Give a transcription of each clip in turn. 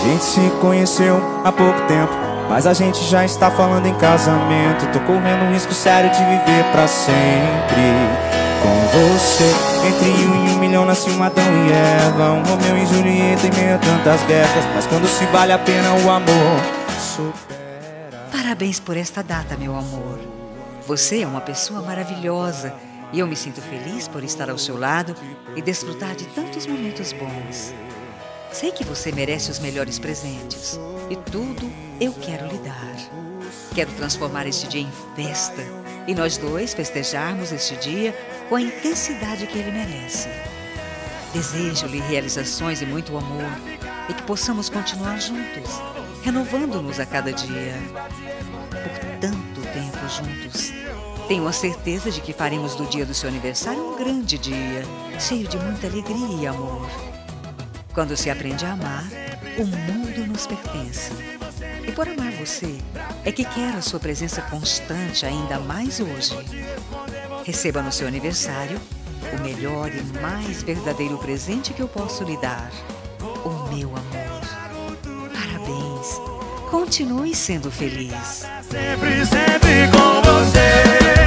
gente se conheceu há pouco tempo, mas a gente já está falando em casamento. Tô correndo um risco sério de viver pra sempre com você. Entre 1 e 1 milhão nasce um Adão e Eva, um Romeu e Julieta em meio a tantas guerras. Mas quando se vale a pena o amor supera. Parabéns por esta data, meu amor. Você é uma pessoa maravilhosa e eu me sinto feliz por estar ao seu lado e desfrutar de tantos momentos bons. Sei que você merece os melhores presentes e tudo eu quero lhe dar. Quero transformar este dia em festa e nós dois festejarmos este dia com a intensidade que ele merece. Desejo-lhe realizações e muito amor e que possamos continuar juntos, renovando-nos a cada dia. Por tanto tempo juntos, tenho a certeza de que faremos do dia do seu aniversário um grande dia, cheio de muita alegria e amor. Quando se aprende a amar, o mundo nos pertence. E por amar você, é que quero a sua presença constante ainda mais hoje. Receba no seu aniversário o melhor e mais verdadeiro presente que eu posso lhe dar, o meu amor. Parabéns. Continue sendo feliz. Sempre, sempre com você.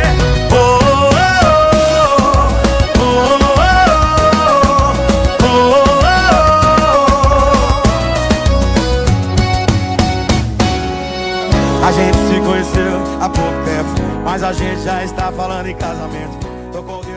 A gente se conheceu há pouco tempo, mas a gente já está falando em casamento. Tô com